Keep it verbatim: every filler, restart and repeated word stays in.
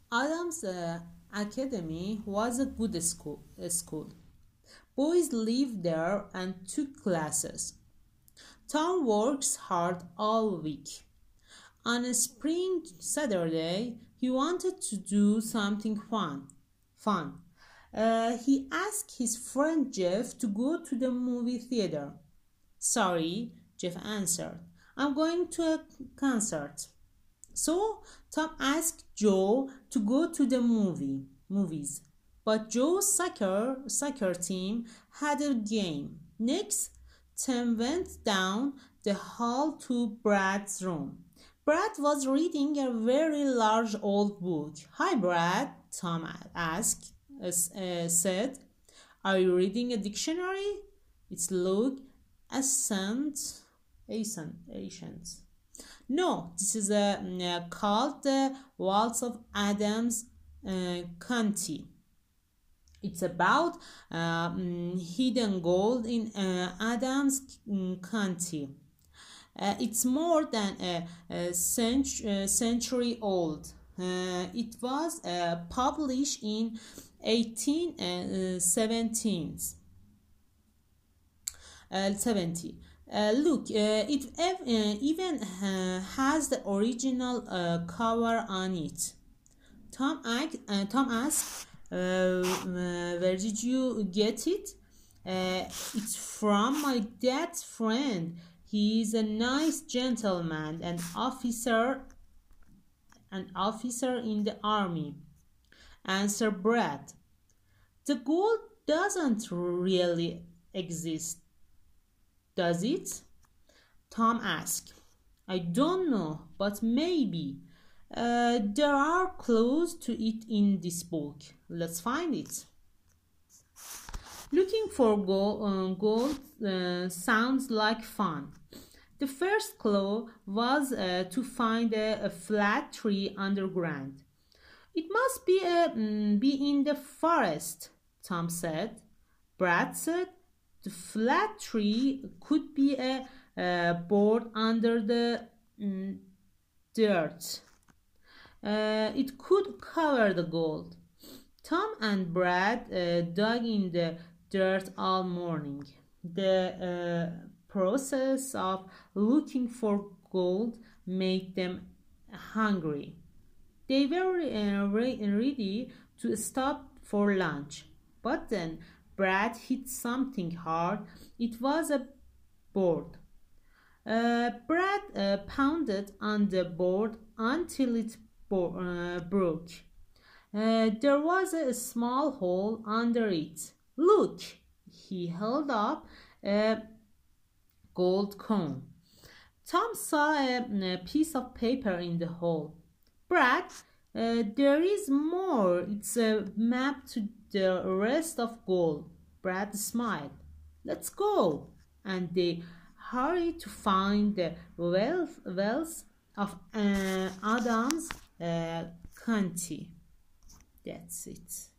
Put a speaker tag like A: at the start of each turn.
A: Adams uh, Academy was a good school, a school. Boys lived there and took classes. Tom works hard all week. On a spring Saturday, he wanted to do something fun. Fun. Uh, he asked his friend Jeff to go to the movie theater. Sorry, Jeff answered. I'm going to a concert. So Tom asked Joe to go to the movie movies. But Joe's soccer soccer team had a game. Next, Tim went down the hall to Brad's room. Brad was reading a very large old book. Hi, Brad, Tom asked, uh, said. Are you reading a dictionary? It's look ancient, ancient, ancient. No, this is a, uh, called the Waltz of Adams uh, County. It's about uh, hidden gold in uh, Adams County. Uh, it's more than a, a cent- uh, century old. Uh, it was uh, published in eighteen seventeen. Uh, seventy. Uh, look, uh, it ev- uh, even uh, has the original uh, cover on it. Tom, uh, Tom asked, uh, uh, where did you get it? Uh, it's from my dad's friend. He is a nice gentleman, an officer, an officer in the army, answered Brad. The gold doesn't really exist, does it? Tom asked. I don't know, but maybe. Uh, there are clues to it in this book. Let's find it. Looking for gold, uh, gold uh, sounds like fun. The first clue was uh, to find a, a flat tree underground. It must be, a, um, be in the forest, Tom said. Brad said the flat tree could be a, a board under the um, dirt. Uh, it could cover the gold. Tom and Brad uh, dug in the dirt all morning. The uh, process of looking for gold made them hungry. They were uh, ready to stop for lunch, but then Brad hit something hard. It was a board. Uh, Brad uh, pounded on the board until it bo- uh, broke. Uh, there was a small hole under it. Look, he held up a gold coin. Tom saw a, a piece of paper in the hole. Brad, uh, there is more. It's a map to the rest of gold. Brad smiled. Let's go. And they hurried to find the wealth, wealth of uh, Adams uh, County. That's it.